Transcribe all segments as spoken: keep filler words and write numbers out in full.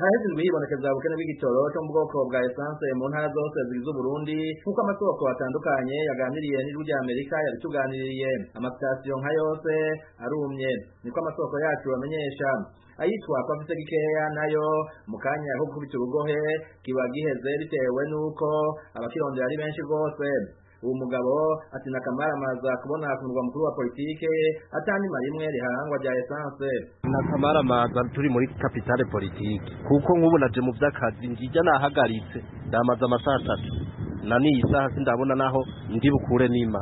haheze ibihibonekeza ubukene bw'igitoro cyo mu bwoko bwa essence mu ntara zose zigize Burundi kuko amasoko atandukanye yaganiriye n'ijwi rya Amerika yabituganiriye amasitasiyo nka yose arumye niko amasoko yacu bamenyesha ayitwa kwa afite gikeya nayo mu kanya ho gukubita urugohe kiba giheze bitewe nuko abakirondera ari benshi rwose uwo mugabo ati nakamaramaza kubona ku murwa mukuru wa politike atani marimwe rihangwa rya essence nakamaramaza turi muri capitale politike kuko nk'ubu naje mu by'akazi njija nahagaritse ndamaza amasaha atatu na ni isaha sindabona naho ndi bukure nima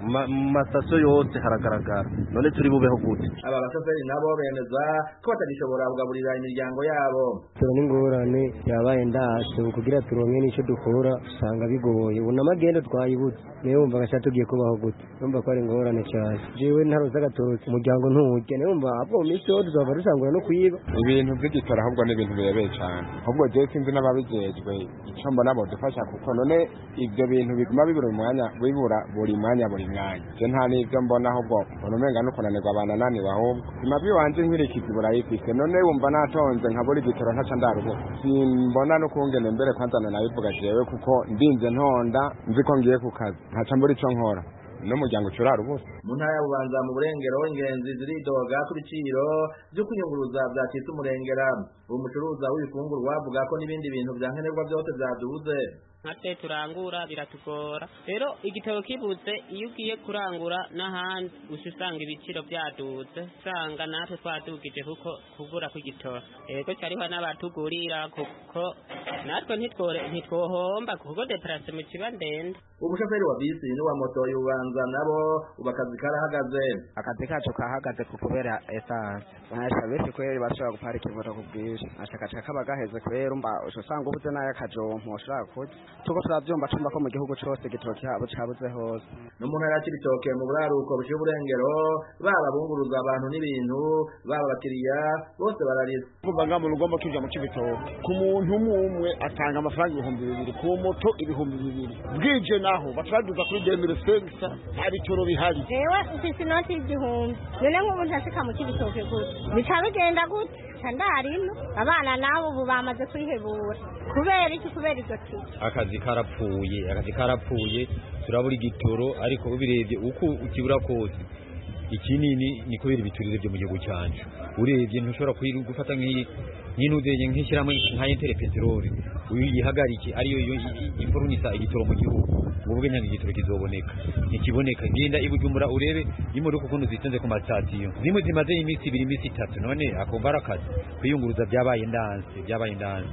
masasyo yose haragaragara none turi bubeho gute aba bashoferi nabo bemeza ko batagishobora kugaburira imiryango yabo turo n'ingorane yabaye ndase kugira turonke n'ico dukora usanga bigoye ubona magendo twayibutse niyo wumva gasha tugiye kubaho gute numva ko ari ingorane cyane jewe ntaroza gatorotse umuryango ntuje niyo wumva abo misi yo tuzava dusangura no kuyiba ibintu by'igitora ahubwo n'ibintu birebeye cyane ahubwo je sinzi n'ababijejwe ico mbona bo dufasha kuko none ivyo bintu biguma bibura umwanya bibura buri mwanya buri je nta n'ibyo mbona ahubwo mbona umenga no kunanirwa abana naniwe ahubwo imabyi wanje nkirikiza burayifise none wumva natonze nkabura igitoro ntaca ndarugo simbona no kungene mbere kwanzana nabivuga jewe kuko ndinze ntonda nzi ko ngiye ku kazi ntaca mbura ico nkora n'umuryango curara ubusa mu ntara ya Bubanza mu burengero ingenzi ziridoga ku biciro byo kunyunguruza byacitse umurengera uwo mucuruza w'ibifungurwa avuga ko n'ibindi bintu byankenerwa byose byaduze nate turangura biratugora rero igitabo kibuze iyo ugiye kurangura n'ahandi usanga ibiciro byaduze usanga natwe twadugije kuko kugura kw'igitoro ego cyariho n'abatugurira kuko natwe ntitwore ntitwohomba kuko deplacement kiba ndende umushoferi wa bisi n'uwa moto y'Ubanza nabo ubakazi karahagaze akazi kacu kahagaze ku kubera essence nashaka bese kweri bashaka guparika imoto kubwije ashaka ashaka bagaheze kwera umba usanga ubuze nayo akajompo ushaka kuja tuko turavyumba tumba ko mu gihugu cyose gitoki habo cyabuze hose no mu ntara y'ibitoke mu buraruko bushe burengero baba bunguruza abantu n'ibintu baba bakiriya bose barariza kuva ngamo rugomba kija mu kibitoke ku muntu umwe atanga amafaranga ibihumbi bibiri ku moto ibihumbi bibiri bwije naho bataraduza kuri demire sengsa hari toro bihari ewa ufise inoti y'igihumbi none nk'ubu ntashika mu kibitoke gute bica bigenda gute candarino abana nabo ubu bamaze kwihebura kubera iki kubera izo ti akazi karapfuye akazi karapfuye turabura igitoro ariko ubirebye uko ukibura kose ikinini ni kubera ibiturire byo mu gihugu cyacu urebye ntushobora gufata nk'iyi nyinudeye nk'ishyiramo nka Inter Petrol uyihagarike ariyo ifurunisa igitoro mu gihugu ubwo nyanga igitoro kizoboneka nikiboneka genda ibujumbura urebe imodoka ukuntu zitonze ku matatiyo zimwe zimaze iminsi ibiri iminsi itatu none akombara akazi kwiyunguruza byabaye ndanse byabaye ndanse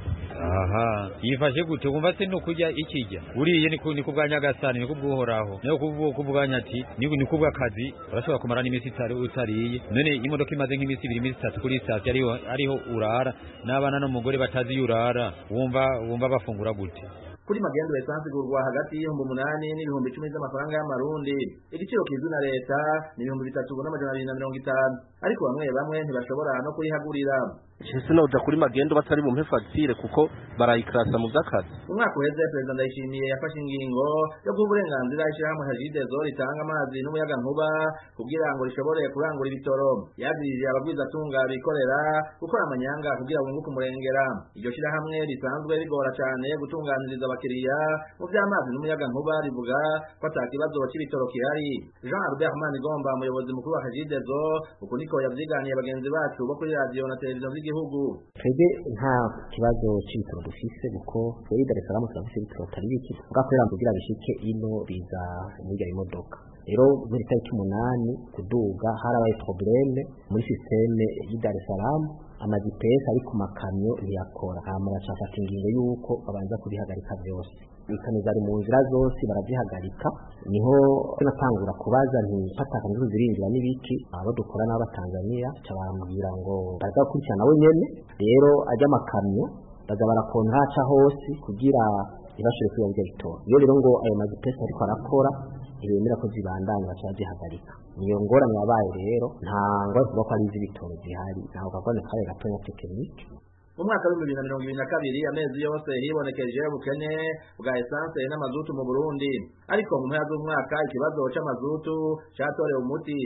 aha yifashe gute kumva se no kujya ikijya uriye ni ni kubwanya gasani ni kubwohoraho nayo kubuganya ati ni ni kubwakazi urashobora kumara n'iminsi itari utariye none imodoka imaze nk'iminsi ibiri iminsi itatu kuri station ariho ariho urara n'abana n'umugore batazi yurara wumva wumva bafungura gute kuri magendo essence gurwa hagati y'ibihumbi umunani n'ibihumbi icumi z'amafaranga y'amarundi igiciro kizwi na leta ni ibihumbi bitatu n'amajana abiri na mirongo itanu ariko bamwe bamwe ntibashobora no kuyihagurira Chese no kuri magendo batari mu mpefagire kuko barayikrasa mu by'akazi umwaka uheze president Ndayishimiye yafashe ingingo yo guburenganzira ishyirahamwe Hajidezo ritanga amazi n'umuyaga nkuba kugira ngo rishobore kurangura ibitoro yagirije abagwiza tunga bikorera gukora amanyanga kugira bunguke umurengera iryo shyirahamwe risanzwe rigora cyane gutunganiriza abakiriya mu by'amazi n'umuyaga nkuba rivuga ko atakibazo cy'ibitoro kihari Jean Albert Manigomba umuyobozi mukuru wa Hajidezo uko niko yavyiganiye bagenzi bacu bo kuri radio na televiziyo twebwe nta kibazo cy'ibitoro dufise kuko twebwe Dar es Salaam turafise ibitoro tari biki ugakorera kugira bishike ino biza muri imodoka rero muri tariki umunani kuduga harabaye probleme muri systeme y'i Dar es Salaam amagipesi ari ku makamyo ntiyakora hama bashaka ingingo yuko babanza kubihagarika byose ikaniza ari mu nzira zose barazihagarika niho natangura kubaza nti fataka nzu zirinjira n'ibiki abo dukora n'aba Tanzania cyabambwira ngo bazakurikirana we nyene rero ajya makamyo baza barakonta haca hose kugira ibashire kuyabya bitoro iyo rero ngo ayo magipesi ariko arakora ibemera ko zibandanya bacazihagarika niyo ngorane yabaye rero nta ngwa kuba ko ari izibitoro zihari naho gakone kare gatonya tekinike mu mwaka wa bibiri na mirongo ibiri na kabiri amezi yose hibonekeje ubukene bwa essence n'amazutu mu Burundi ariko mu mpera z'umwaka ikibazo c'amazutu cyatorewe umuti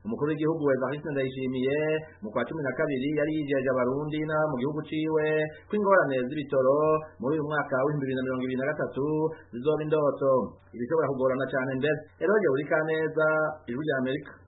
umukuru w'igihugu Evariste Ndayishimiye mu kwa cumi na kabiri yari yijeje abarundi na mu gihugu ciwe ko ingorane z'ibitoro muri uyu mwaka w'ibihumbi bibiri na mirongo ibiri na gatatu zizoba indoto ibishobora kugorana cyane mbere Eroge Urikaneza Ijwi ry'Amerika.